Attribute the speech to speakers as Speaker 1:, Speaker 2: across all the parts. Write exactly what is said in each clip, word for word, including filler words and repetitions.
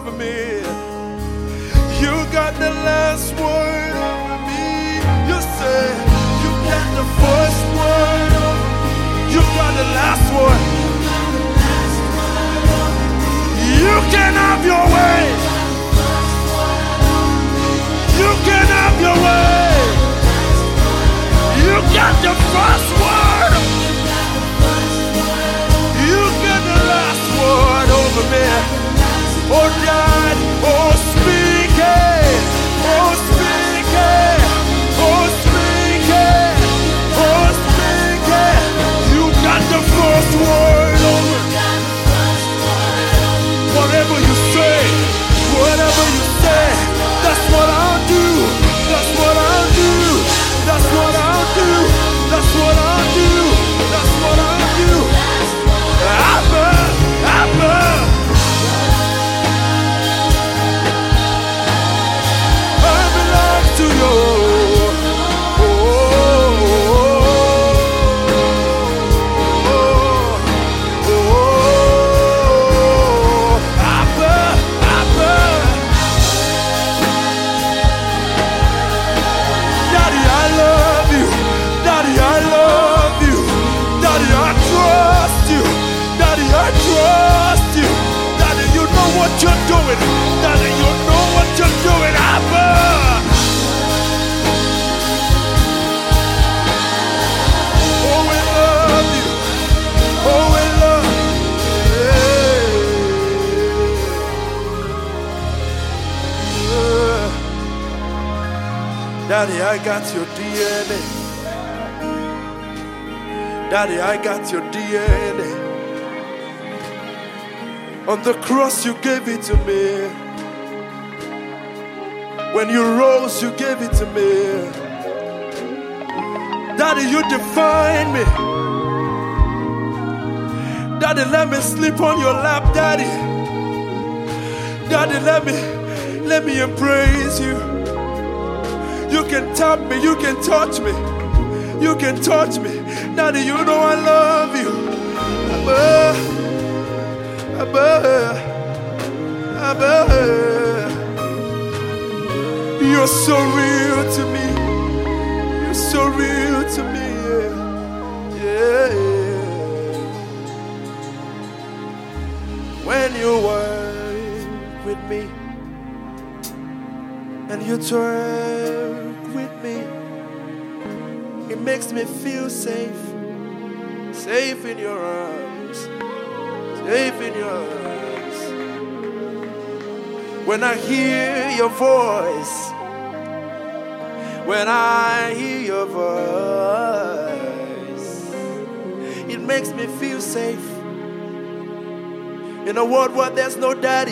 Speaker 1: over me. You got the last word over me. You say you got the first word over me. You got the last word. You can have your way. You can have your way. You got the first word. You get the last word over me. Oh God, oh speak it, oh speak it, oh speak it, oh speak it. You got the first word over me. Whatever you say, whatever you say, that's what I'll do. That's what I'll do. That's what I'll do. That's what I'll do. That's what I'll do. Abba, Abba. I belong to you. Oh, oh, oh, oh. Abba, Abba. Daddy, I love you. Daddy, I love you. Daddy, I trust you. Daddy, I trust you. Daddy, you know what you're doing. Daddy, you know what you're doing. Abba. Oh, we love you. Oh, we love you. Daddy, I got your D N A. Daddy, I got your D N A. On the cross you gave it to me. When you rose you gave it to me. Daddy, you define me. Daddy, let me sleep on your lap, Daddy. Daddy, let me, let me embrace you. You can tap me, you can touch me. You can touch me. Daddy, you know I love you. Abba, Abba, Abba. You're so real to me. You're so real to me. Yeah. Yeah. When you work with me and you talk with me, it makes me feel safe. Safe in your arms. Safe in your arms. When I hear your voice, when I hear your voice, it makes me feel safe. In a world where there's no daddy,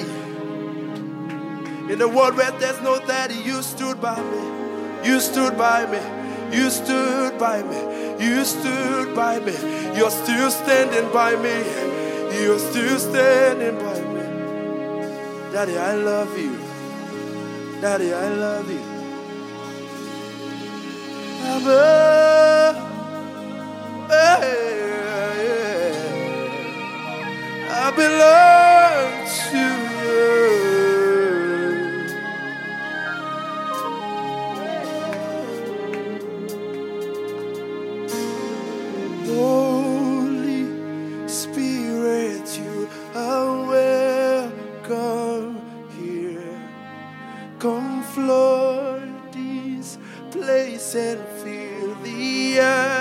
Speaker 1: in a world where there's no daddy, you stood by me. You stood by me. You stood by me. You stood by me. You're still standing by me. You're still standing by me. Daddy, I love you. Daddy, I love you. Abba, hey, I belong to you. Holy Spirit, you are welcome here. Come flood this place and fill the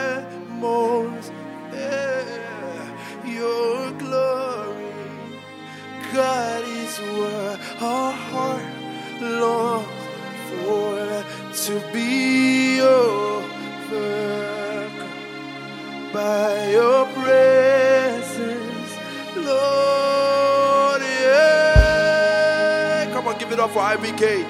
Speaker 1: atmosphere. Your glory, God, is what our heart longs for, to be overcome by your presence, Lord. Yeah. Come on, give it up for I B K.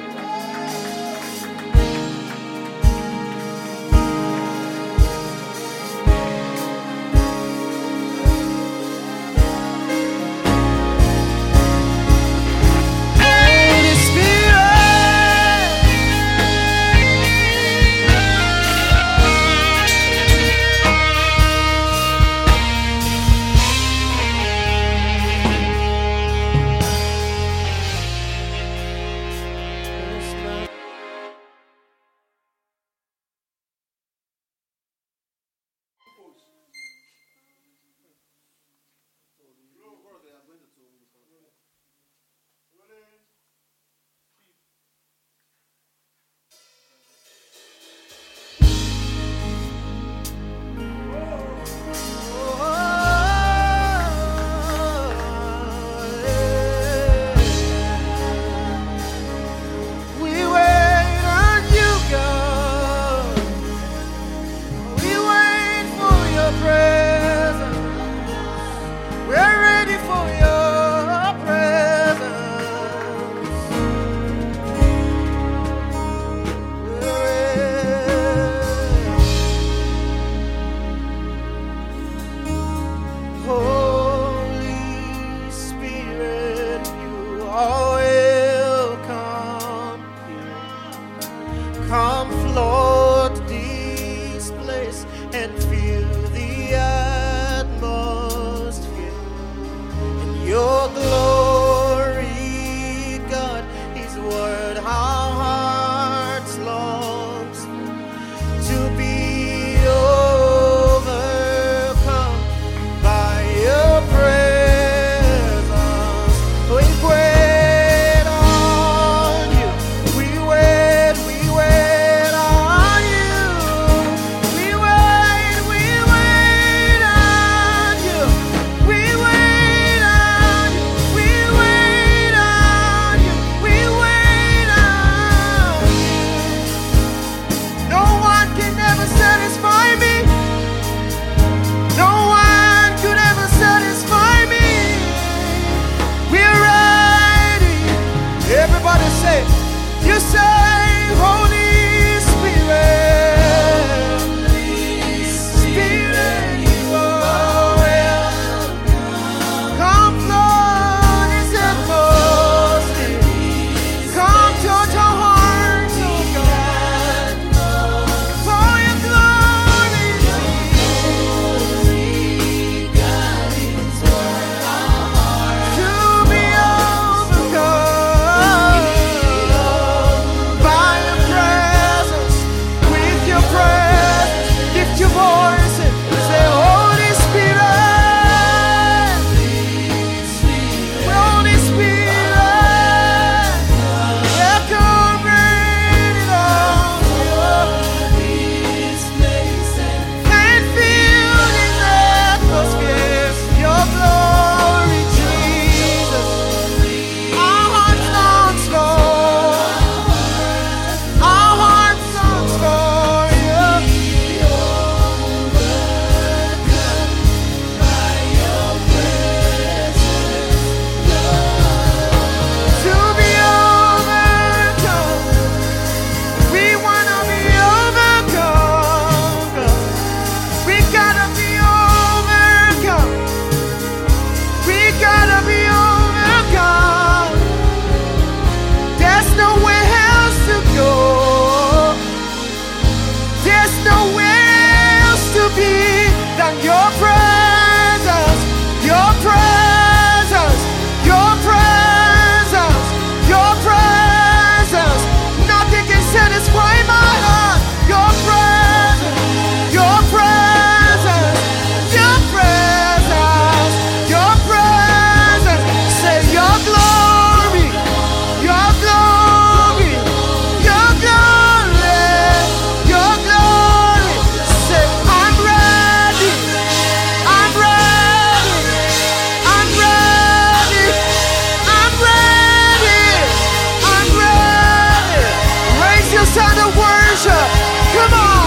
Speaker 1: the worship. Come on.